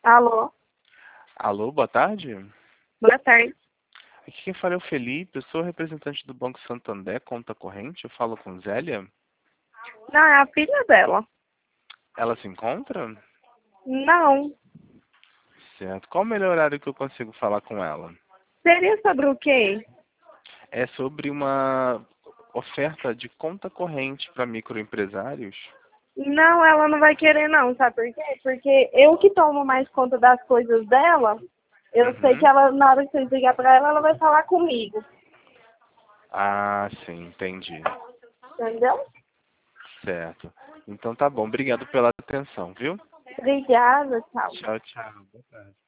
Alô, Alô, boa tarde. boa tarde. Aqui quem fala é o Felipe, eu sou representante do Banco Santander, conta corrente. Eu falo com Zélia. Não, é a filha dela. Ela se encontra? Não. Certo. Qual o melhor horário que eu consigo falar com ela? Seria sobre o quê? É sobre uma oferta de conta corrente para microempresários. Não, ela não vai querer não, sabe por quê? Porque eu que tomo mais conta das coisas dela, eu sei que Uhum. ela, na hora que vocês ligar pra ela, ela vai falar comigo. Ah, sim, entendi. Entendeu? Certo. Então tá bom. Obrigado pela atenção, viu? Obrigada, tchau. Tchau, tchau. Boa tarde.